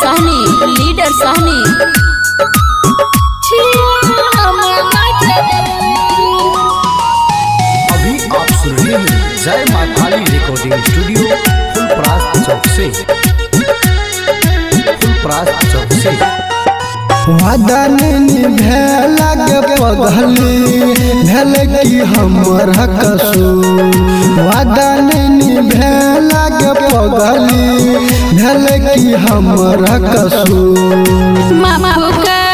Leader Sahni अभी आप सुन रहे हैं जय मां काली रिकॉर्डिंग स्टूडियो फुलपरास चौक से वादन भेला के पगली भेल की हमर कसूर वादन भेला के पगली भेल की हमर कसूर माफू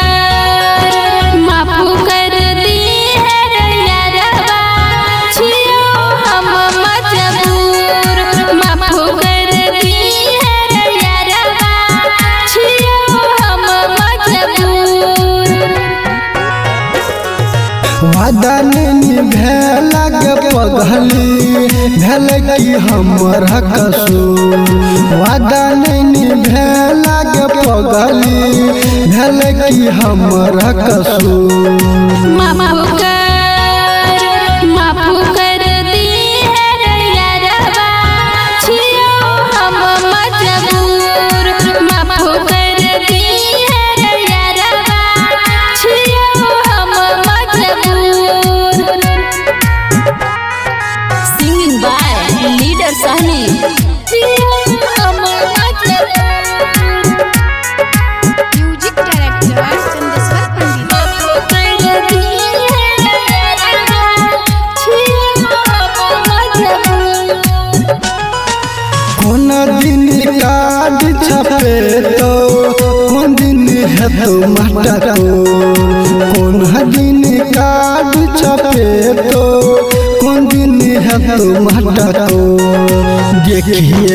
कर दी है यारवा छियो हम मजबूर माफू कर दी है यारवा छियो हम मजबूर वादन भेला के पगली भेल की हमर कसूर वादन भेला के पगली भेल की हमर कसूर माफू कर दी है यारवा छियो हम मजबूर माफू कर दी है यारवा छियो हम मजबूर singing by leader Sahni music director Chandeshwar कौन दिन कार्ड छपे तो कौन दिन है तो माटा को कौन दिन कार्ड छपे तो कौन दिन है तो माटा को देखिए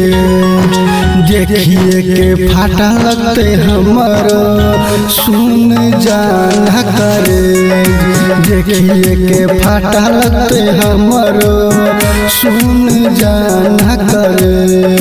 के फाटा लगते हमर सुन जाना करे देखिए के फाटा लगते हमर सुन जाना करे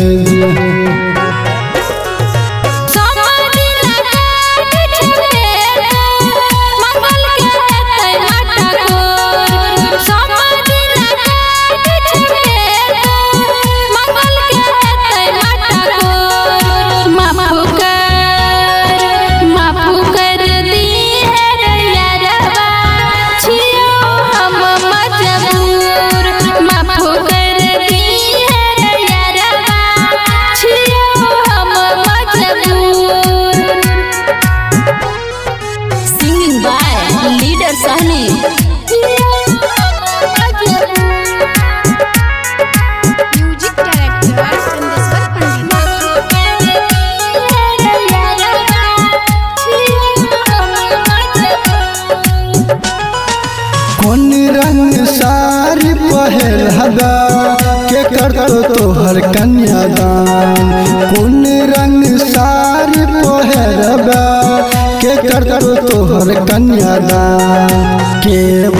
leader Sahni music director Chandeshwar कौन रंग सारी पहल हगा के करतो तोहर कन्यादान कौन रंग सारी पहल हगा के करतो तोहर कन्यादान के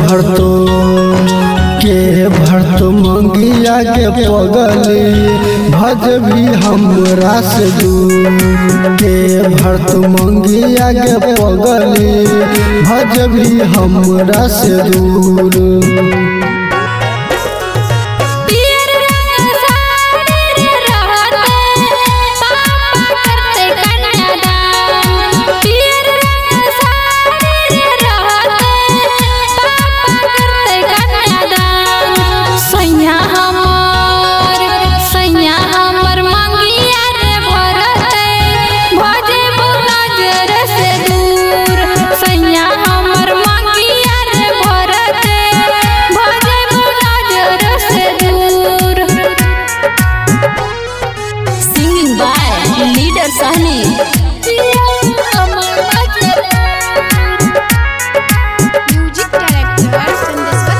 भरतो मंगिया के पगली भज भी हमरा से दूर के भरतो मंगिया के पगली भज भी हमरा से दूर leader Sahni music director Chandeshwar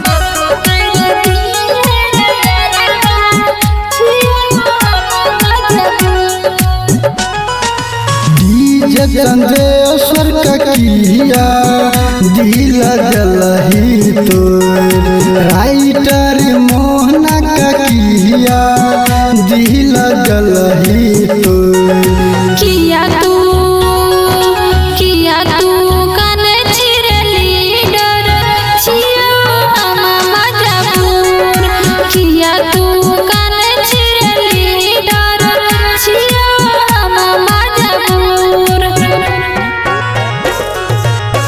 DJ Chandeshwar का किया दिल जलही तो राइटर मोहना का किया दिल जलही तो किया तू कन चिर लीडर छियो हम मजबूर किया तू कन चिर लीडर छियो हम मजबूर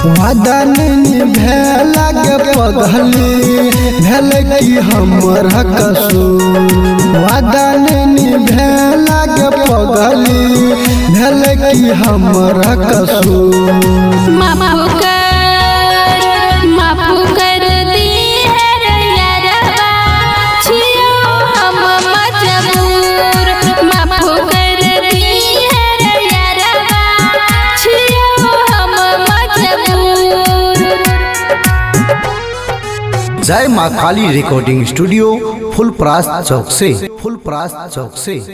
वादा नहीं भेला के पगली भेल की हमर कसूर वादा नहीं भेला के पगली भेल की हमर कसूर माफ कर दी है यारबा छियो हम मजबूर माफ कर दी है यारबा छियो हम मजबूर। जय माँ काली रिकॉर्डिंग स्टूडियो फुलपरास चौक से।